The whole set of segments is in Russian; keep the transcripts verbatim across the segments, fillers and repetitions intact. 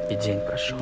и день прошел.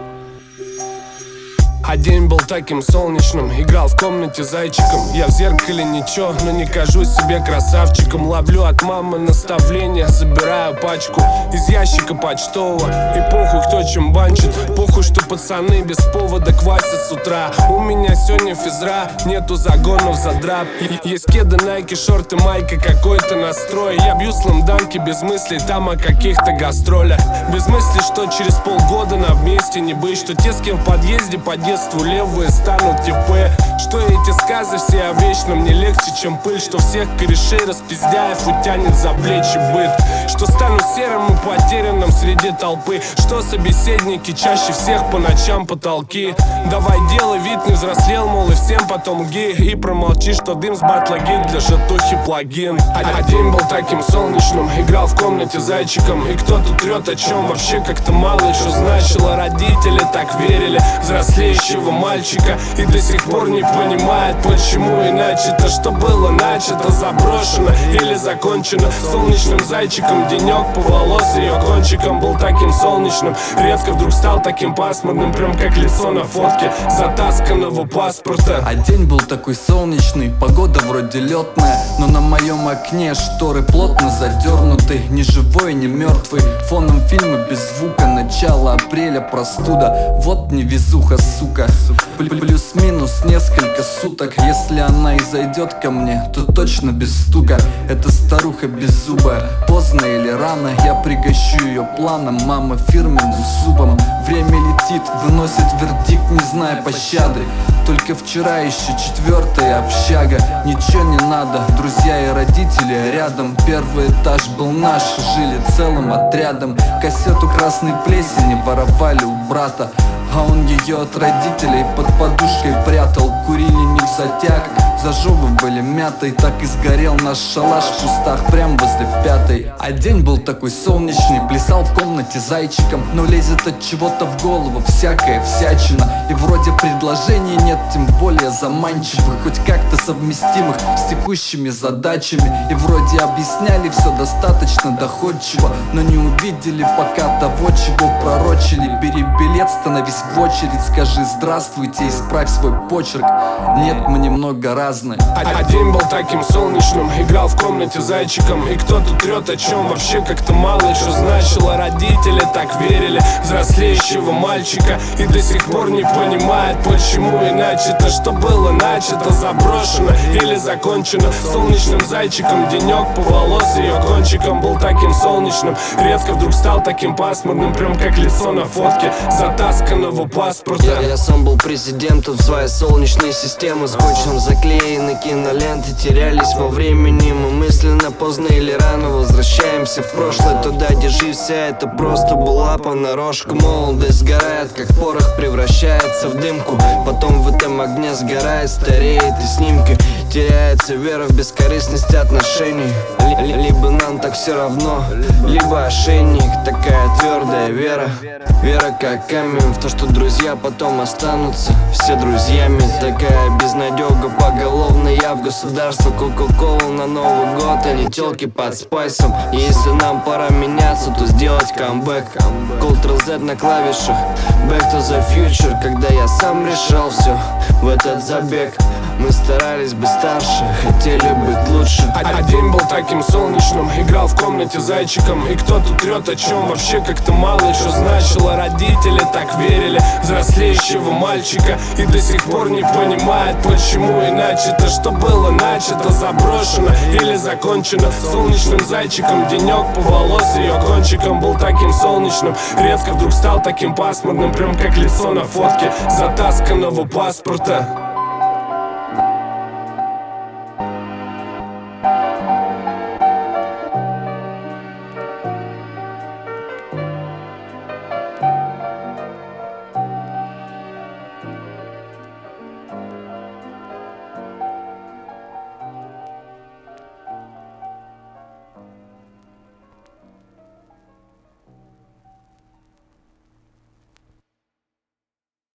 А день был таким солнечным, играл в комнате зайчиком. Я в зеркале ничего, но не кажусь себе красавчиком. Ловлю от мамы наставления, забираю пачку из ящика почтового. И похуй, кто чем банчит, похуй, что пацаны без повода квасят с утра. У меня сегодня физра, нету загонов за драп. Есть кеды, найки, шорты, майка, какой-то настрой. Я бью сламданки без мыслей там о каких-то гастролях. Без мысли, что через полгода на вместе не быть. Что те, с кем в подъезде по детству левые станут типы. Что эти сказы все о вечном не легче, чем пыль. Что всех корешей распиздяев утянет за плечи быт. Что стану серым и потерянным среди толпы. Что собеседники чаще всех по ночам потолки. Давай делай вид, не взрослел, мол, и всем потом ги. И промолчи, что дым с батла гид для жатухи плагин. А, а день был таким солнечным, играл в комнате зайчиком. И кто-то трет о чем вообще как-то мало что значило. Родители так верили взрослеющего мальчика и до сих пор не понимает, почему иначе-то. Что было начато, заброшено или закончено. Солнечным зайчиком денек по волос ее кончиком был таким солнечным. Резко вдруг стал таким пасмурным, прям как лицо на фотке затасканного паспорта. А день был такой солнечный, погода вроде летная, но на моем окне шторы плотно задернуты. Ни живой, ни мертвый, фоном фильмы без звука. Начало апреля, простуда, вот невезуха, сука. Плюс-минус несколько суток. Если она и зайдет ко мне, то точно без стука. Эта старуха беззубая, поздно или рано я пригощу ее планом, мама фирменным супом. Время летит, выносит вердикт, не зная пощады. Только вчера еще четвертая общага. Ничего не надо, друзья и родители рядом. Первый этаж был наш, жили целым отрядом. Кассету красной плесени воровали у брата, а он ее от родителей под подушкой прятал. Курили не в затяг, зажевывали мятой. Так и сгорел наш шалаш в кустах прям возле пятой. А день был такой солнечный, плясал в комнате зайчиком. Но лезет от чего-то в голову всякая всячина. И вроде предложений нет, тем более заманчивых, хоть как-то совместимых с текущими задачами. И вроде объясняли все достаточно доходчиво, но не увидели пока того, чего пророчили. Бери билет, становись в очередь, скажи здравствуйте, исправь свой почерк. Нет, мы немного разные. А, а день был таким солнечным, играл в комнате зайчиком. И кто-то трет о чем вообще как-то мало что значило. Родители так верили взрослеющего мальчика и до сих пор не понимает, почему иначе-то. Что было начато, заброшено или закончено. Солнечным зайчиком денек по волос ее кончиком был таким солнечным. Резко вдруг стал таким пасмурным, прям как лицо на фотке затасканного паспорта. Я, я сам был президентом своей солнечной системы. Скотчем заклеены киноленты, терялись во времени. Мы мысленно поздно или рано возвращаемся в прошлое, туда, где жизнь вся это просто была понарошку. Молодость сгорает, как порох превращается в дымку. Потом в этом огне сгорает, стареет и снимки. Теряется вера в бескорыстность отношений. Либо нам так все равно, либо ошейник. Такая твердая вера, вера как камень в то, что друзья потом останутся все друзьями. Такая безнадега поголовно. Я в государство, кока-колу на Новый год, а не телки под спайсом. И если нам пора меняться, то сделать камбэк. Ctrl-Z на клавишах, back to the future. Когда я сам решал все в этот забег, мы старались быть старше, хотели быть лучше. А, а день был таким солнечным, играл в комнате зайчиком. И кто-то трет о чем вообще как-то мало что значило. Родители так верили взрослеющего мальчика и до сих пор не понимает, почему иначе-то. Что было начато, заброшено или закончено. Солнечным зайчиком денек по волос ее кончиком был таким солнечным. Резко вдруг стал таким пасмурным, прям как лицо на фотке затасканного паспорта.